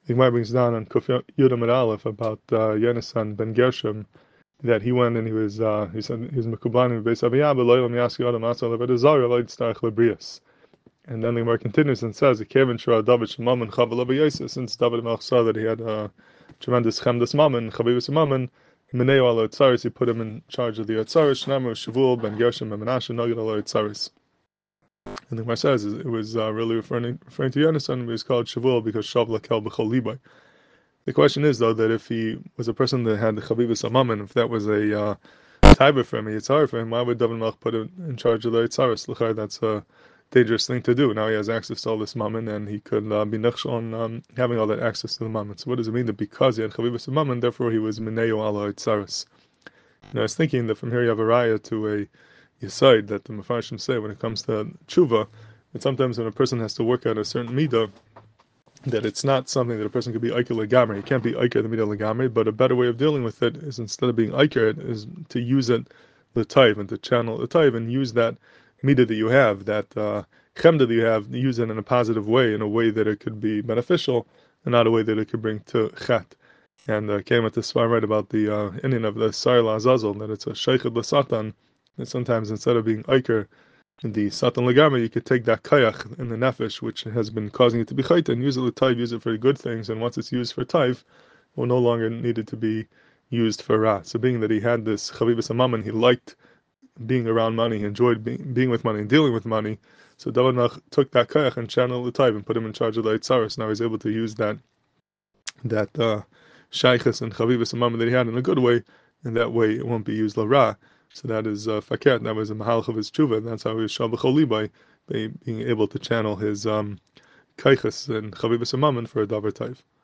The Gemara brings down on Kuf Yudam Aleph about Yonasan ben Gershom, that he went and he said he's Mekubanim Beis Abiyah, but Loyal Miyaski Adam Asa Levet Zara Lloyd Starch Lebrius. And then the Gemara continues and says, Kevin Shra David Shemam and Chaval Yosef, since David Melch saw that he had a tremendous chemdas mammon, Chavivus Mammon, Mineo Alo Tzaris, he put him in charge of the Tzaris, Shnemer Shavul ben Gershom and Menashe Nogid Alo Tzaris. And the Gemara says it was really referring to Yonasan, but he's called Shavul because Shav Lakel B'chol Libay. The question is, though, that if he was a person that had the Chavivus Mammon, if that was a Taiba for him, a Yitzhar for him, why would David Melch put him in charge of the Yitzaris? L'chai, that's a dangerous thing to do. Now he has access to all this Mammon, and he could be nechshel on having all that access to the Mammon. So what does it mean that because he had Chavivus Mammon, therefore he was Mineo ala Yitzaris? I was thinking that from here you have a raya to a Yisaid that the Mefarshim say when it comes to tshuva, that sometimes when a person has to work out a certain midah, that it's not something that a person could be Iker Legamri. He can't be Iker the Midah Legamri, but a better way of dealing with it is, instead of being Iker, is to use it L'Taiv, and to channel L'Taiv and use that Midah that you have, that Chemda that you have, use it in a positive way, in a way that it could be beneficial, and not a way that it could bring to Chet. And came at the Svar right about the Indian of the Sar Azazel, that it's a Sheikhad L'Satan, that sometimes instead of being Iker, the Satan Lagama, you could take that kayach in the nefesh, which has been causing it to be chayta, and use it l'taiv, use it for good things, and once it's used for taiv, it will no longer needed to be used for ra. So being that he had this chavivus amaman, he liked being around money, he enjoyed being with money and dealing with money, so David Melch took that kayach and channeled l'taiv and put him in charge of the Yitzaris. Now he's able to use that shaykhis and chavivus amaman that he had in a good way, and that way it won't be used la. So that is faket. That was a mahalch of his tshuva, and that's how he was shabacholi by being able to channel his kaiches and chavivus mammon for a davar taif.